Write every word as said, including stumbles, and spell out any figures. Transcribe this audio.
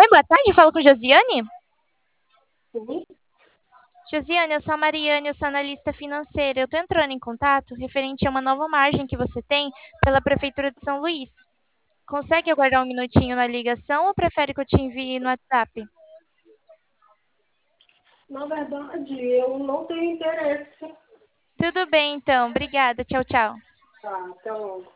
Oi, boa tarde, falo com Josiane? Sim. Josiane, eu sou a Mariane, eu sou analista financeira. Eu tô entrando em contato referente a uma nova margem que você tem pela Prefeitura de São Luís. Consegue aguardar um minutinho na ligação ou prefere que eu te envie no WhatsApp? Na verdade, eu não tenho interesse. Tudo bem, então. Obrigada. Tchau, tchau. Tá, então.